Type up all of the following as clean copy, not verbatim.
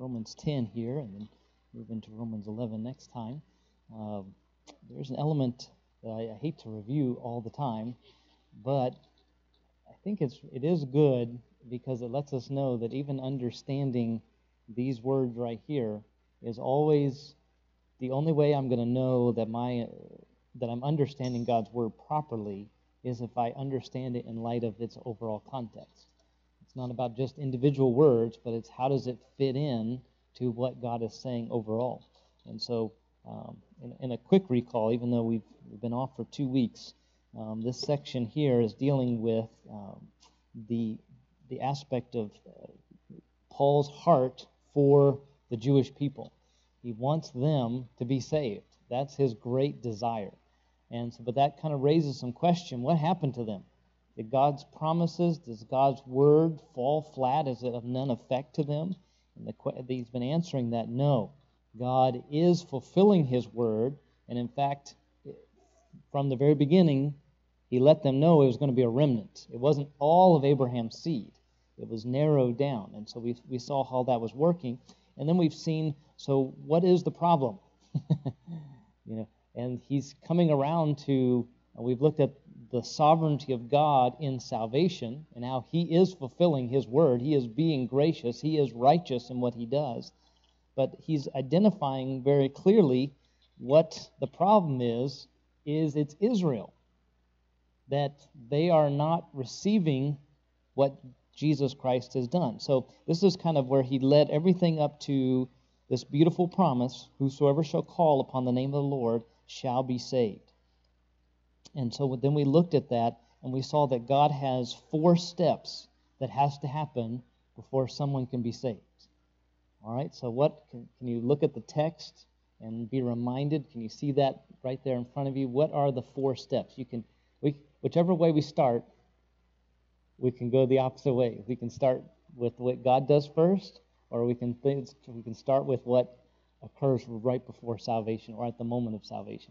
Romans 10 here and then move into Romans 11 next time. There's an element that I hate to review all the time, but I think it is good because it lets us know that even understanding these words right here is always the only way I'm going to know that I'm understanding God's word properly is if I understand it in light of its overall context. It's not about just individual words, but it's how does it fit in to what God is saying overall. And so, in a quick recall, even though we've been off for 2 weeks, this section here is dealing with the aspect of Paul's heart for the Jewish people. He wants them to be saved. That's his great desire. And so, but that kind of raises some question. What happened to them? Did God's promises, does God's word fall flat? Is it of none effect to them? And he's been answering that no. God is fulfilling his word. And in fact, from the very beginning, he let them know it was going to be a remnant. It wasn't all of Abraham's seed. It was narrowed down. And so we saw how that was working. And then we've seen, so what is the problem? And he's coming around to, we've looked at the sovereignty of God in salvation and how he is fulfilling his word. He is being gracious. He is righteous in what he does. But he's identifying very clearly what the problem is it's Israel. That they are not receiving what Jesus Christ has done. So this is kind of where he led everything up to this beautiful promise, whosoever shall call upon the name of the Lord shall be saved. And so then we looked at that, and we saw that God has 4 steps that has to happen before someone can be saved. All right, so what can you look at the text and be reminded? Can you see that right there in front of you? What are the 4 steps? Whichever way we start, we can go the opposite way. We can start with what God does first, or we can start with what occurs right before salvation or at the moment of salvation.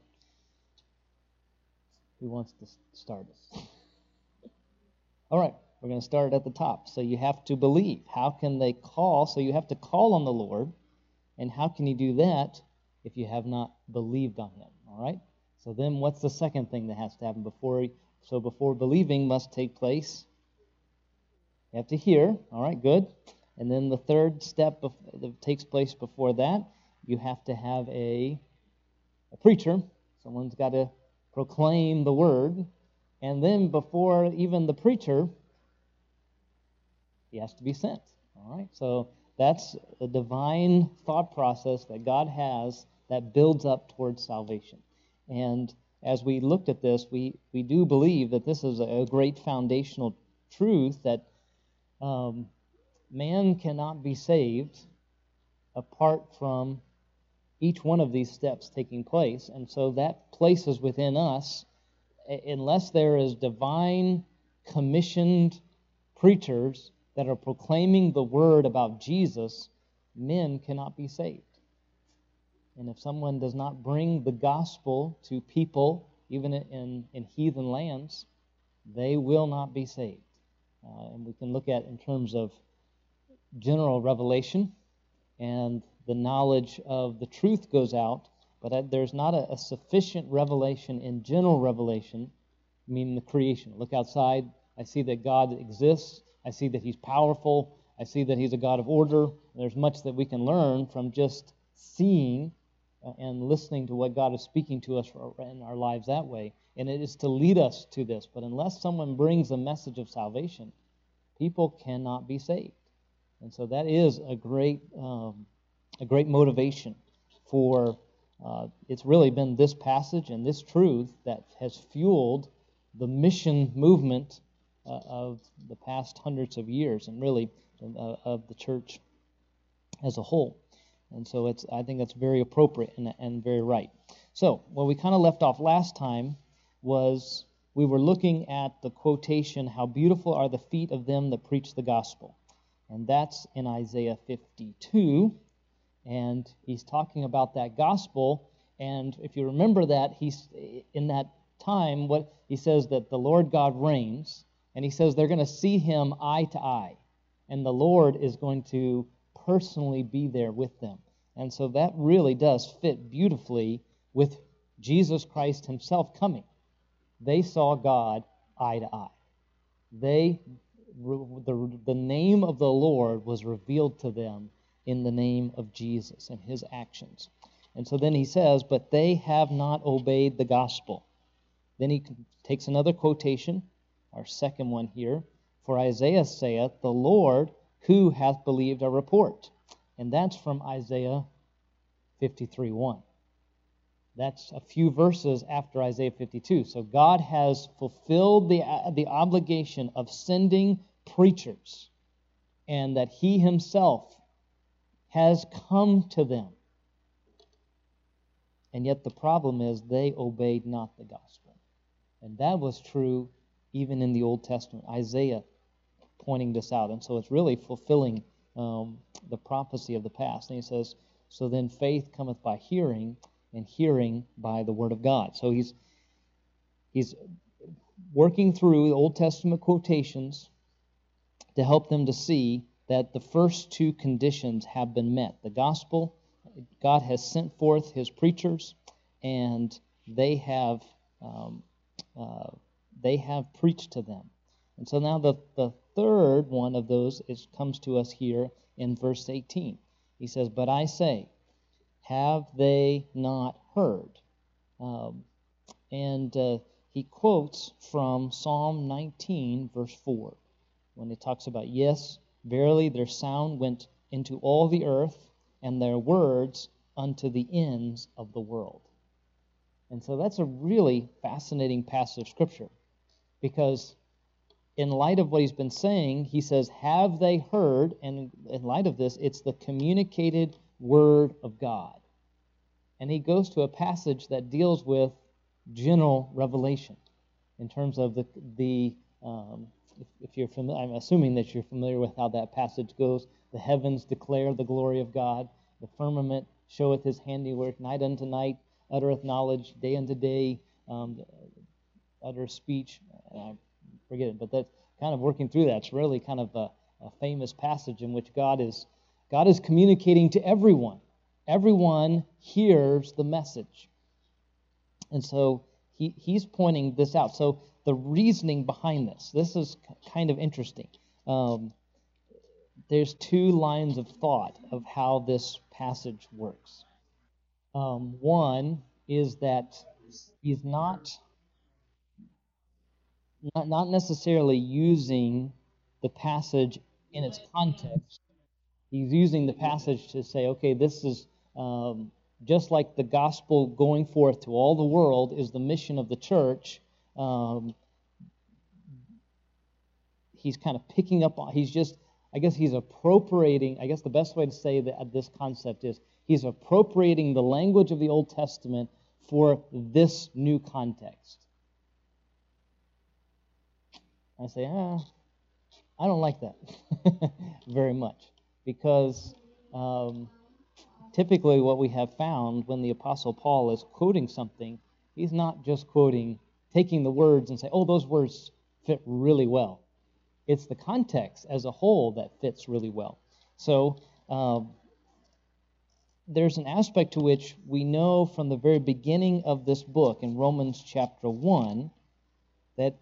Who wants to start us? All right, we're going to start at the top. So you have to believe. How can they call? So you have to call on the Lord. And how can you do that if you have not believed on him? All right? So then what's the second thing that has to happen before believing must take place? You have to hear. All right, good. And then the third step that takes place before that, you have to have a preacher. Someone's got to proclaim the word. And then before even the preacher, he has to be sent. All right, so that's a divine thought process that God has that builds up towards salvation. And as we looked at this, we do believe that this is a great foundational truth that man cannot be saved apart from each one of these steps taking place. And so that places within us, unless there is divine commissioned preachers that are proclaiming the word about Jesus, men cannot be saved. And if someone does not bring the gospel to people, even in heathen lands, they will not be saved. And we can look at in terms of general revelation, and the knowledge of the truth goes out, but there's not a sufficient revelation in general revelation, meaning the creation. Look outside, I see that God exists, I see that he's powerful, I see that he's a God of order. There's much that we can learn from just seeing and listening to what God is speaking to us in our lives that way. And it is to lead us to this. But unless someone brings a message of salvation, people cannot be saved. And so that is a great motivation for, it's really been this passage and this truth that has fueled the mission movement of the past hundreds of years, and really of the church as a whole. And so I think that's very appropriate and very right. So where we kind of left off last time was we were looking at the quotation, "How beautiful are the feet of them that preach the gospel." And that's in Isaiah 52. And he's talking about that gospel. And if you remember that, he's in that time, what he says that the Lord God reigns, and he says they're going to see him eye to eye. And the Lord is going to personally be there with them. And so that really does fit beautifully with Jesus Christ himself coming. They saw God eye to eye. The name of the Lord was revealed to them in the name of Jesus and his actions. And so then he says, but they have not obeyed the gospel. Then he takes another quotation, our second one here. For Isaiah saith, the Lord, who hath believed our report? And that's from Isaiah 53:1. That's a few verses after Isaiah 52. So God has fulfilled the obligation of sending preachers, and that he himself has come to them. And yet the problem is they obeyed not the gospel. And that was true even in the Old Testament. Isaiah pointing this out. And so it's really fulfilling the prophecy of the past. And he says, so then faith cometh by hearing, and hearing by the word of God. So he's working through the Old Testament quotations to help them to see that the first two conditions have been met. The gospel, God has sent forth his preachers, and they have preached to them. And so now the third one of those comes to us here in verse 18. He says, but I say, have they not heard? He quotes from Psalm 19, verse 4, when it talks about, yes, verily their sound went into all the earth, and their words unto the ends of the world. And so that's a really fascinating passage of Scripture, because in light of what he's been saying, he says, have they heard? And in light of this, it's the communicated Word of God. And he goes to a passage that deals with general revelation in terms of if you're familiar, I'm assuming that you're familiar with how that passage goes. The heavens declare the glory of God. The firmament showeth his handiwork. Night unto night uttereth knowledge. Day unto day uttereth speech. I forget it, but that's kind of working through that. It's really kind of a famous passage in which God is communicating to everyone. Everyone hears the message. And so he's pointing this out. So the reasoning behind this is kind of interesting. There's two lines of thought of how this passage works. One is that he's not necessarily using the passage in its context. He's using the passage to say, okay, this is just like the gospel going forth to all the world is the mission of the church. He's kind of picking up on, he's appropriating, I guess the best way to say that this concept is, he's appropriating the language of the Old Testament for this new context. I say, I don't like that very much, because typically what we have found when the Apostle Paul is quoting something, he's not just taking the words and say, oh, those words fit really well. It's the context as a whole that fits really well. So there's an aspect to which we know from the very beginning of this book in Romans chapter 1 that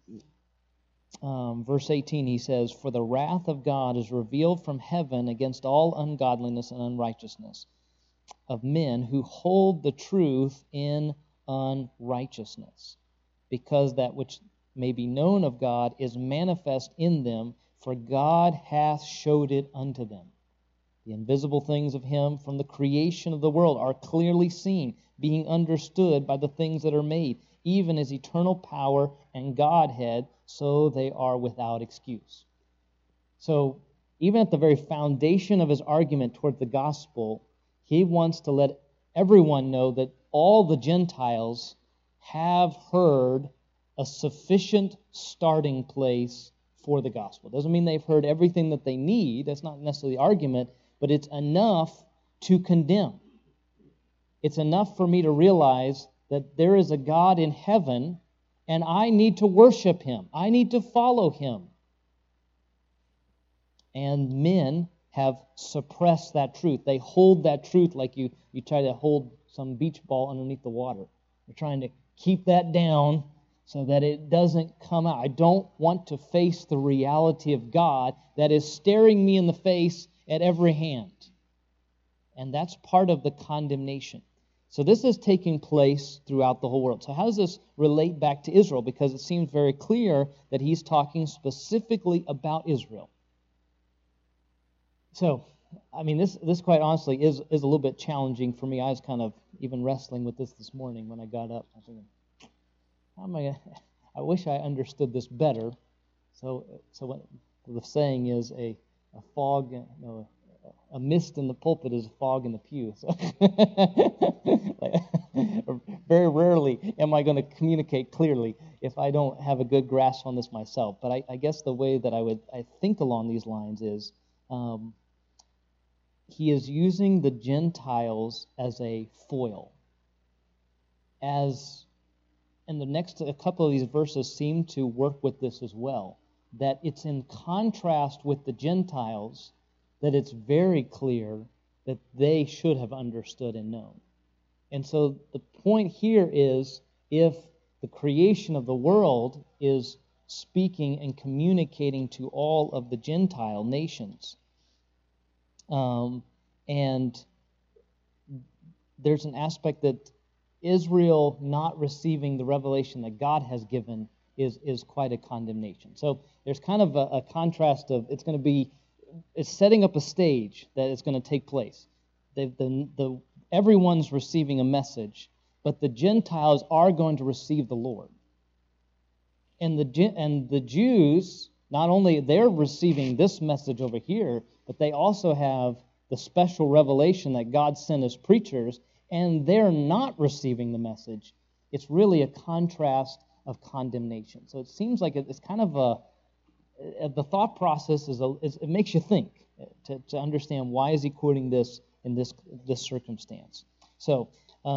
verse 18, he says, for the wrath of God is revealed from heaven against all ungodliness and unrighteousness of men who hold the truth in unrighteousness, because that which may be known of God is manifest in them, for God hath showed it unto them. The invisible things of him from the creation of the world are clearly seen, being understood by the things that are made, even his eternal power and Godhead, so they are without excuse. So even at the very foundation of his argument toward the gospel, he wants to let everyone know that all the Gentiles have heard a sufficient starting place for the gospel. Doesn't mean they've heard everything that they need. That's not necessarily the argument, but it's enough to condemn. It's enough for me to realize that there is a God in heaven, and I need to worship him. I need to follow him. And men have suppressed that truth. They hold that truth like you try to hold some beach ball underneath the water. They're trying to keep that down so that it doesn't come out. I don't want to face the reality of God that is staring me in the face at every hand. And that's part of the condemnation. So this is taking place throughout the whole world. So how does this relate back to Israel? Because it seems very clear that he's talking specifically about Israel. So, I mean, this quite honestly is a little bit challenging for me. I was kind of even wrestling with this morning when I got up. I was thinking, how am I gonna, I wish I understood this better. So what the saying is a fog, no, a mist in the pulpit is a fog in the pew. So very rarely am I going to communicate clearly if I don't have a good grasp on this myself. But I guess the way that I think along these lines is he is using the Gentiles as a foil. And the next a couple of these verses seem to work with this as well, that it's in contrast with the Gentiles that it's very clear that they should have understood and known. And so the point here is, if the creation of the world is speaking and communicating to all of the Gentile nations, and there's an aspect that Israel not receiving the revelation that God has given is quite a condemnation. So there's kind of a contrast of it's setting up a stage that is going to take place. Everyone's receiving a message, but the Gentiles are going to receive the Lord. And the Jews, not only they're receiving this message over here, but they also have the special revelation that God sent as preachers, and they're not receiving the message. It's really a contrast of condemnation. So it seems like it's kind of the thought process it makes you think to understand why is he quoting this in this circumstance. So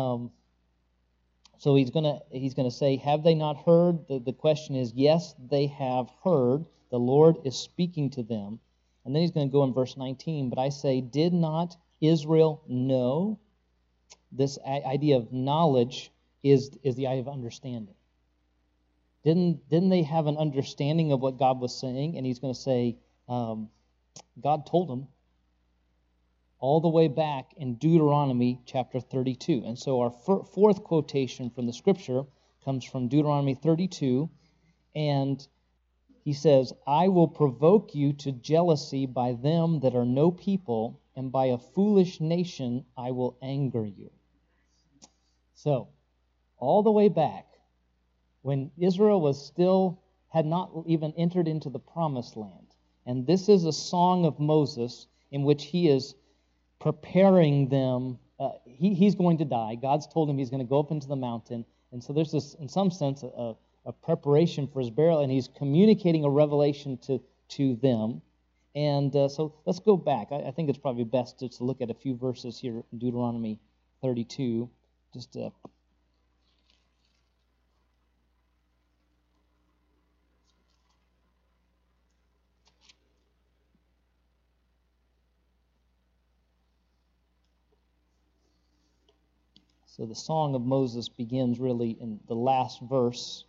he's gonna say, have they not heard? The question is, yes, they have heard. The Lord is speaking to them. And then he's going to go in verse 19. But I say, did not Israel know? This idea of knowledge is the idea of understanding. Didn't they have an understanding of what God was saying? And he's going to say, God told them all the way back in Deuteronomy chapter 32. And so our fourth quotation from the scripture comes from Deuteronomy 32. And he says, I will provoke you to jealousy by them that are no people, and by a foolish nation I will anger you. So, all the way back, when Israel had not even entered into the promised land. And this is a song of Moses in which he is preparing them. He's going to die. God's told him he's going to go up into the mountain. And so there's this, in some sense, a preparation for his burial, and he's communicating a revelation to them. And so let's go back. I think it's probably best just to look at a few verses here in Deuteronomy 32. So the Song of Moses begins really in the last verse.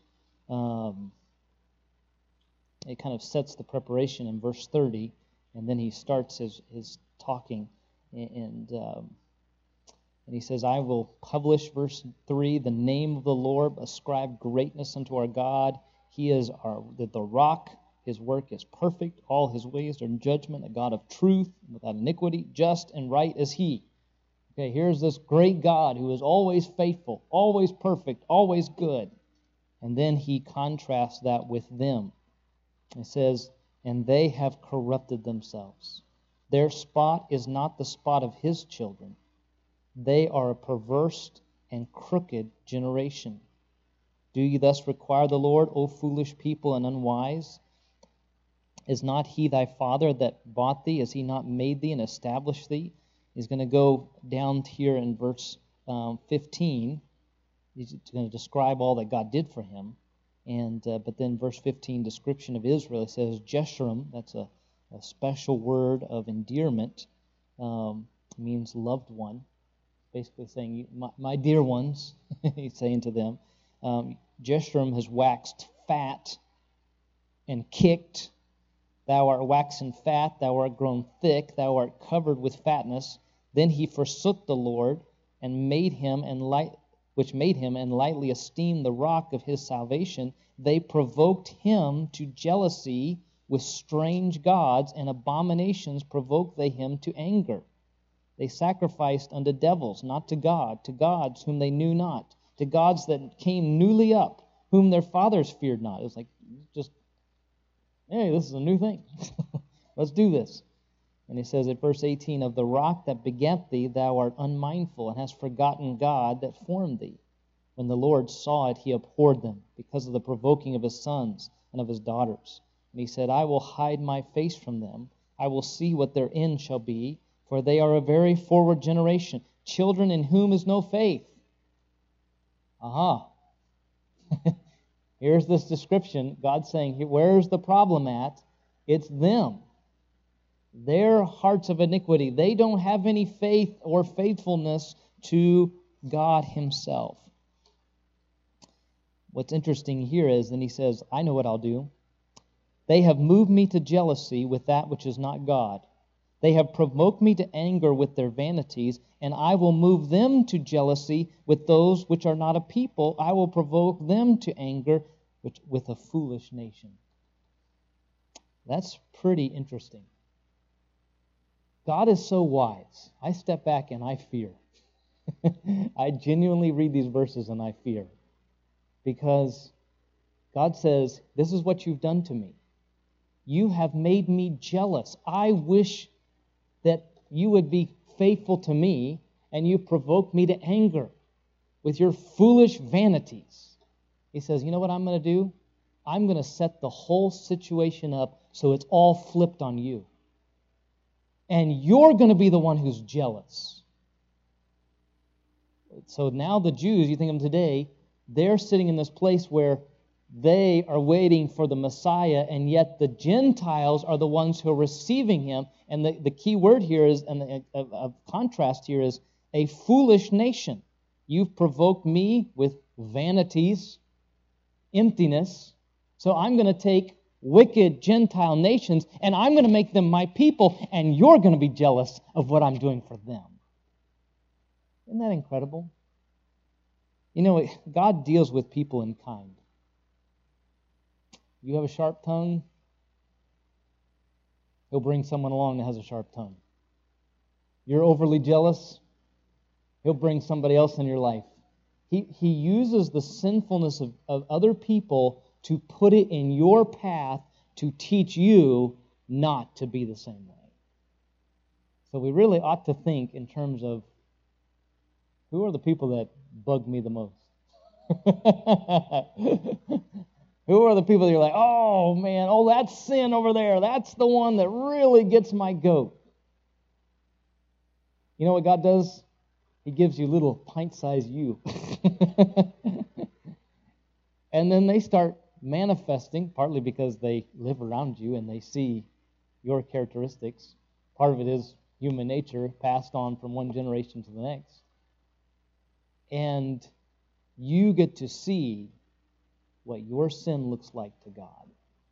It kind of sets the preparation in verse 30, and then he starts his talking, and he says, I will publish, verse 3, the name of the Lord, ascribe greatness unto our God. He is the rock, his work is perfect, all his ways are in judgment, a God of truth, without iniquity, just and right is he. Okay, here's this great God who is always faithful, always perfect, always good. And then he contrasts that with them. It says, and they have corrupted themselves. Their spot is not the spot of his children. They are a perverse and crooked generation. Do you thus require the Lord, O foolish people and unwise? Is not he thy father that bought thee? Has he not made thee and established thee? He's going to go down here in verse 15. He's going to describe all that God did for him. And but then verse 15, description of Israel, it says, Jeshurun, that's a a special word of endearment, means loved one. Basically saying, my dear ones, he's saying to them, Jeshurun has waxed fat and kicked. Thou art waxen fat, thou art grown thick, thou art covered with fatness. Then he forsook the Lord, and which made him, and lightly esteemed the rock of his salvation. They provoked him to jealousy with strange gods, and abominations provoked they him to anger. They sacrificed unto devils, not to God, to gods whom they knew not, to gods that came newly up, whom their fathers feared not. It was like, just, hey, this is a new thing. Let's do this. And he says at verse 18, of the rock that begat thee, thou art unmindful, and hast forgotten God that formed thee. When the Lord saw it, he abhorred them, because of the provoking of his sons and of his daughters. And he said, I will hide my face from them. I will see what their end shall be, for they are a very forward generation, children in whom is no faith. Aha. Here's this description. God's saying, where's the problem at? It's them. Their hearts of iniquity. They don't have any faith or faithfulness to God himself. What's interesting here is, then he says, I know what I'll do. They have moved me to jealousy with that which is not God. They have provoked me to anger with their vanities, and I will move them to jealousy with those which are not a people. I will provoke them to anger with a foolish nation. That's pretty interesting. God is so wise. I step back and I fear. I genuinely read these verses and I fear. Because God says, this is what you've done to me. You have made me jealous. I wish that you would be faithful to me, and you provoke me to anger with your foolish vanities. He says, you know what I'm going to do? I'm going to set the whole situation up so it's all flipped on you. And you're going to be the one who's jealous. So now the Jews, you think of them today, they're sitting in this place where they are waiting for the Messiah, and yet the Gentiles are the ones who are receiving him. And the key word here is, and a contrast here is, a foolish nation. You've provoked me with vanities, emptiness. So I'm going to take wicked Gentile nations, and I'm going to make them my people, and you're going to be jealous of what I'm doing for them. Isn't that incredible? You know, God deals with people in kind. You have a sharp tongue, he'll bring someone along that has a sharp tongue. You're overly jealous, he'll bring somebody else in your life. He uses the sinfulness of other people to put it in your path to teach you not to be the same way. So we really ought to think in terms of, who are the people that bug me the most? Who are the people that you're like, oh man, that's sin over there. That's the one that really gets my goat. You know what God does? He gives you little pint-sized you. And then they start manifesting, partly because they live around you and they see your characteristics. Part of it is human nature passed on from one generation to the next. And you get to see what your sin looks like to God.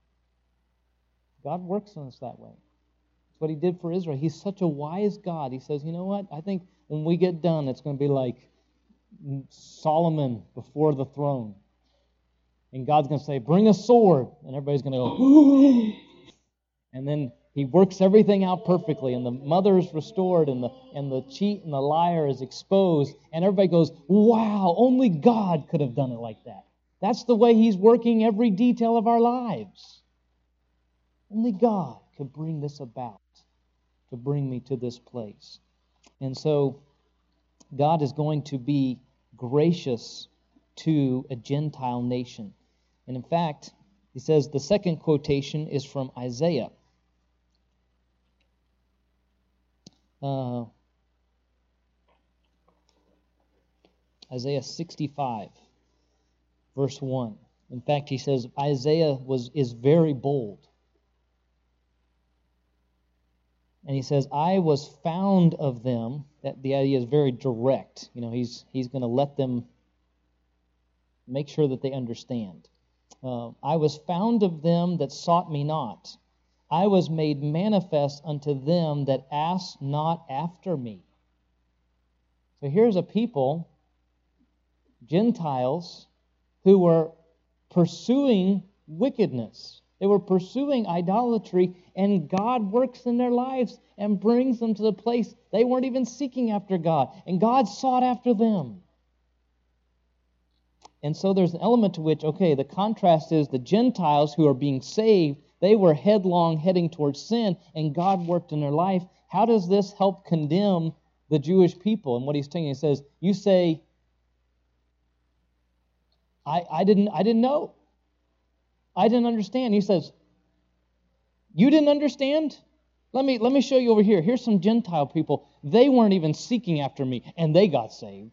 God works on us that way. That's what he did for Israel. He's such a wise God. He says, you know what? I think when we get done, it's going to be like Solomon before the throne. And God's going to say, bring a sword. And everybody's going to go, and then he works everything out perfectly, and the mother is restored, and the cheat and the liar is exposed, and everybody goes, wow, only God could have done it like that. That's the way he's working every detail of our lives. Only God could bring this about, to bring me to this place. And so God is going to be gracious to a Gentile nation. And in fact, he says the second quotation is from Isaiah. Isaiah 65, verse 1. In fact, he says Isaiah is very bold. And he says, I was found of them. That the idea is very direct. He's going to let them make sure that they understand. I was found of them that sought me not. I was made manifest unto them that asked not after me. So here's a people, Gentiles, who were pursuing wickedness. They were pursuing idolatry, and God works in their lives and brings them to the place they weren't even seeking after God, and God sought after them. And so there's an element to which, the contrast is the Gentiles who are being saved, they were headlong heading towards sin, and God worked in their life. How does this help condemn the Jewish people? And what he's saying, he says, you say, I didn't know. I didn't understand. He says, you didn't understand? Let me show you over here. Here's some Gentile people. They weren't even seeking after me, and they got saved.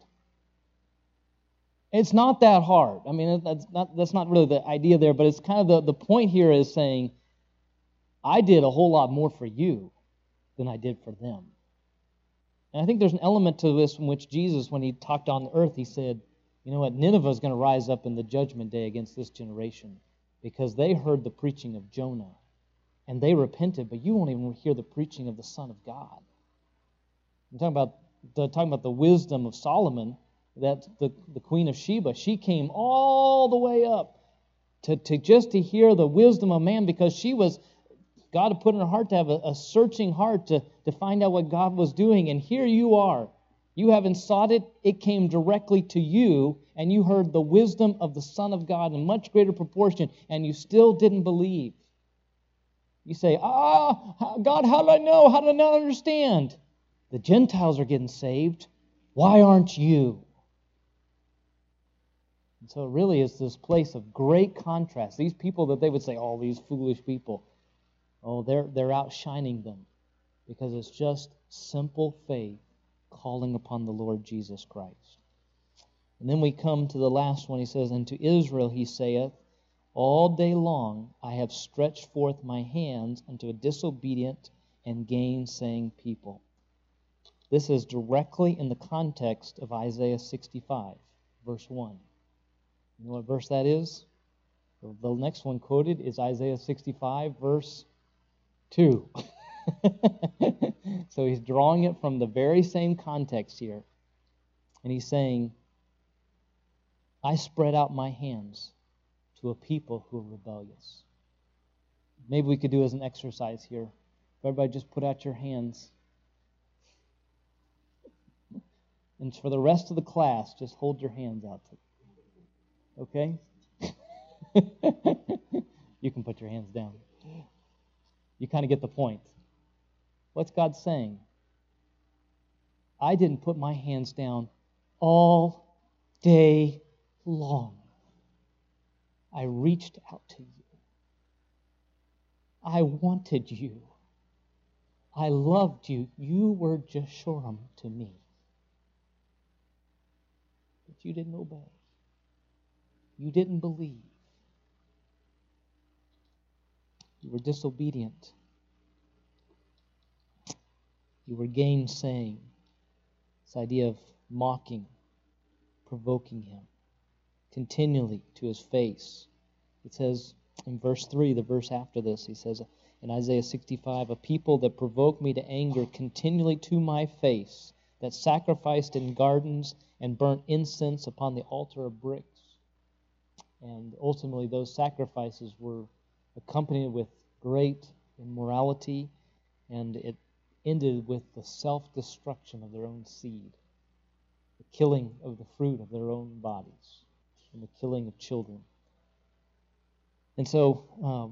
It's not that hard. I mean, that's not really the idea there, but it's kind of the point here is saying, I did a whole lot more for you than I did for them. And I think there's an element to this in which Jesus, when he talked on the earth, he said, you know what, Nineveh is going to rise up in the judgment day against this generation because they heard the preaching of Jonah and they repented, but you won't even hear the preaching of the Son of God. I'm talking about the wisdom of Solomon, that the Queen of Sheba, she came all the way up to hear the wisdom of man because God had put in her heart to have a searching heart to find out what God was doing. And here you are. You haven't sought it. It came directly to you, and you heard the wisdom of the Son of God in much greater proportion, and you still didn't believe. You say, God, how did I know? How did I not understand? The Gentiles are getting saved. Why aren't you? And so it really is this place of great contrast. These people that they would say, these foolish people, they're outshining them because it's just simple faith calling upon the Lord Jesus Christ. And then we come to the last one. He says, and to Israel he saith, all day long I have stretched forth my hands unto a disobedient and gainsaying people. This is directly in the context of Isaiah 65, verse 1. You know what verse that is? The next one quoted is Isaiah 65, verse 2. So he's drawing it from the very same context here. And he's saying, I spread out my hands to a people who are rebellious. Maybe we could do as an exercise here. Everybody just put out your hands. And for the rest of the class, just hold your hands out. Okay? You can put your hands down. You kind of get the point. What's God saying? I didn't put my hands down all day long. I reached out to you. I wanted you. I loved you. You were Jeshoram to me. But you didn't obey. You didn't believe. You were disobedient. You were gainsaying. This idea of mocking, provoking him continually to his face. It says in verse 3, the verse after this, he says in Isaiah 65, a people that provoke me to anger continually to my face, that sacrificed in gardens and burnt incense upon the altar of bricks. And ultimately those sacrifices were accompanied with great immorality, and it ended with the self-destruction of their own seed, the killing of the fruit of their own bodies, and the killing of children. And so,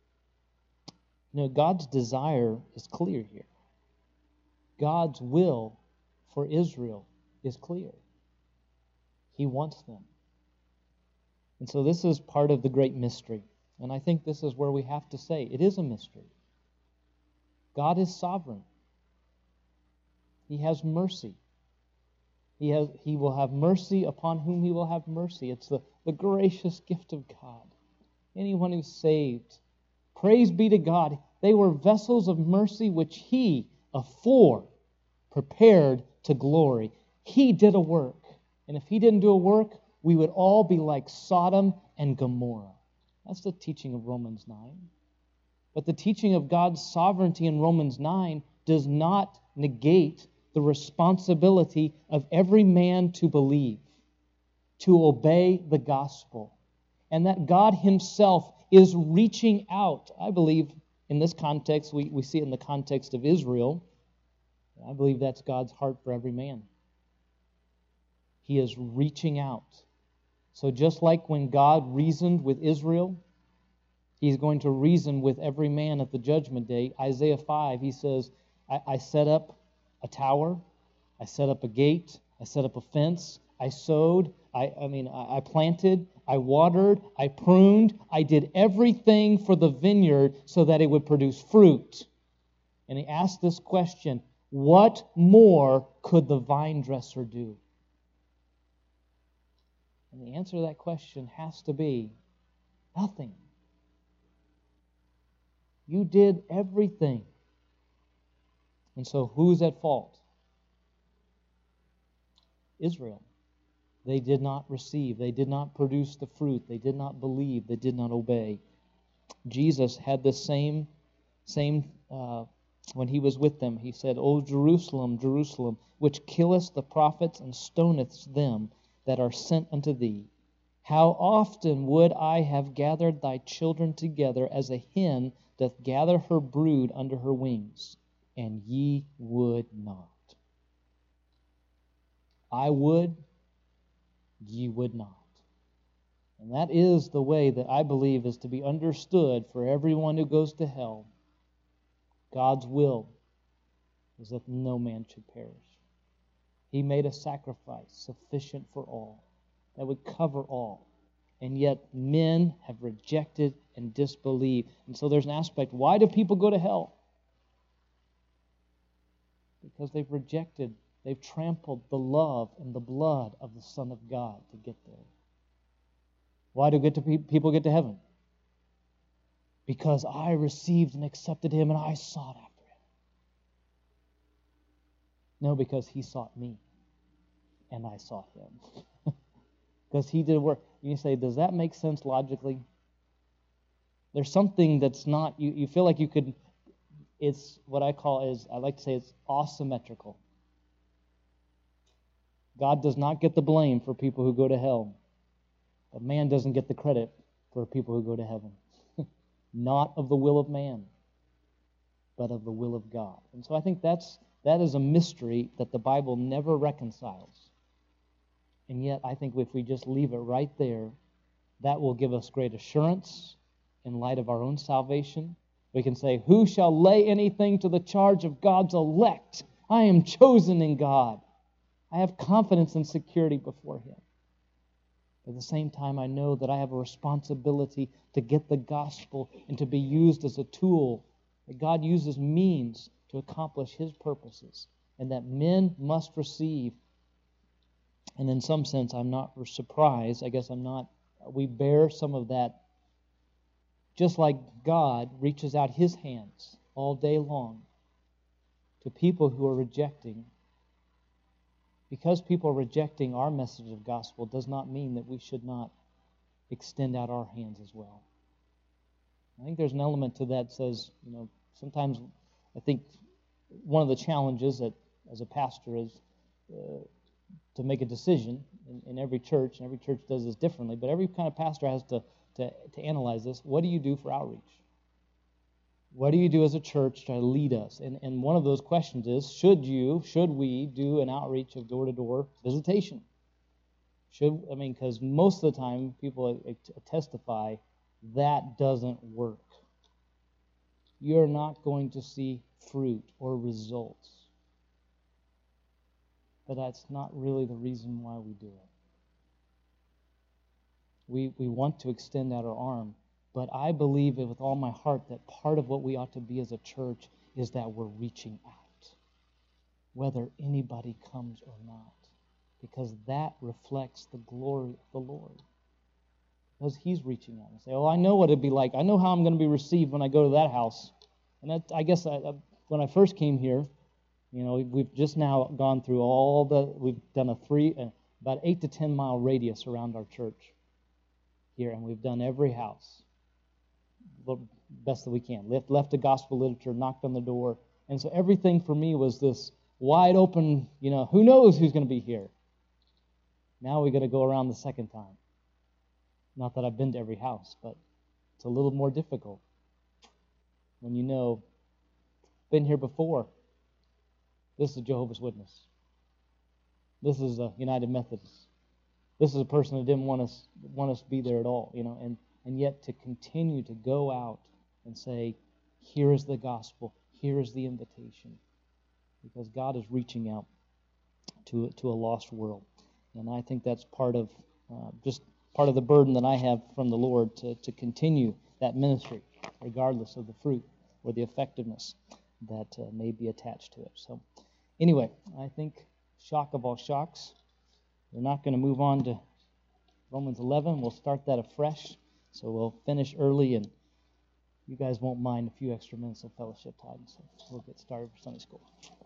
God's desire is clear here. God's will for Israel is clear. He wants them. And so this is part of the great mystery. And I think this is where we have to say, it is a mystery. God is sovereign. He has mercy. He will have mercy upon whom he will have mercy. It's the gracious gift of God. Anyone who's saved Praise be to God. They were vessels of mercy which He afore prepared to glory. He did a work. And if He didn't do a work, we would all be like Sodom and Gomorrah. That's the teaching of Romans 9. But the teaching of God's sovereignty in Romans 9 does not negate the responsibility of every man to believe, to obey the gospel, and that God Himself is reaching out. I believe in this context, we see it in the context of Israel. I believe that's God's heart for every man. He is reaching out. So just like when God reasoned with Israel, He's going to reason with every man at the judgment day. Isaiah 5, He says, I set up a tower, I set up a gate, I set up a fence, I sowed, I planted, I watered, I pruned, I did everything for the vineyard so that it would produce fruit. And He asked this question, what more could the vine dresser do? And the answer to that question has to be nothing. You did everything. And so who's at fault? Israel. They did not receive. They did not produce the fruit. They did not believe. They did not obey. Jesus had the same when He was with them. He said, O Jerusalem, Jerusalem, which killest the prophets and stonest them that are sent unto thee. How often would I have gathered thy children together as a hen doth gather her brood under her wings, and ye would not. I would, ye would not. And that is the way that I believe is to be understood for everyone who goes to hell. God's will is that no man should perish. He made a sacrifice sufficient for all, that would cover all. And yet men have rejected and disbelieved. And so there's an aspect, why do people go to hell? Because they've rejected, they've trampled the love and the blood of the Son of God to get there. Why do people get to heaven? Because I received and accepted Him and I sought after Him. No, because He sought me and I sought Him. Because He did work. You say, does that make sense logically? There's something that's not, you feel like you could, it's what I like to say it's asymmetrical. God does not get the blame for people who go to hell. But man doesn't get the credit for people who go to heaven. Not of the will of man, but of the will of God. And so I think that is a mystery that the Bible never reconciles. And yet I think if we just leave it right there, that will give us great assurance in light of our own salvation. We can say, who shall lay anything to the charge of God's elect? I am chosen in God. I have confidence and security before Him. At the same time, I know that I have a responsibility to get the gospel and to be used as a tool, that God uses means to accomplish His purposes, and that men must receive. And in some sense, I'm not surprised. I guess I'm not. We bear some of that. Just like God reaches out His hands all day long to people who are rejecting. Because people are rejecting our message of gospel does not mean that we should not extend out our hands as well. I think there's an element to that says, sometimes I think one of the challenges that as a pastor is to make a decision in every church, and every church does this differently, but every kind of pastor has to analyze this. What do you do for outreach? What do you do as a church to lead us? And one of those questions is, should we do an outreach of door-to-door visitation? Because most of the time people testify that doesn't work. You're not going to see fruit or results. But that's not really the reason why we do it. We want to extend out our arm. But I believe it with all my heart that part of what we ought to be as a church is that we're reaching out, whether anybody comes or not, because that reflects the glory of the Lord. because He's reaching out and say, "Oh, I know what it'd be like. I know how I'm going to be received when I go to that house." And that, I guess when I first came here, we've just now gone through we've done about 8 to 10 mile radius around our church here, and we've done every house the best that we can. Left a gospel literature, knocked on the door, and so everything for me was this wide open. Who knows who's going to be here? Now we got to go around the second time. Not that I've been to every house, but it's a little more difficult when been here before. This is a Jehovah's Witness. This is a United Methodist. This is a person who didn't want us to be there at all, and yet to continue to go out and say, here is the gospel, here is the invitation, because God is reaching out to a lost world. And I think that's part of the burden that I have from the Lord to continue that ministry, regardless of the fruit or the effectiveness that may be attached to it. So anyway, I think, shock of all shocks, we're not going to move on to Romans 11. We'll start that afresh. So we'll finish early, and you guys won't mind a few extra minutes of fellowship time. So we'll get started for Sunday school.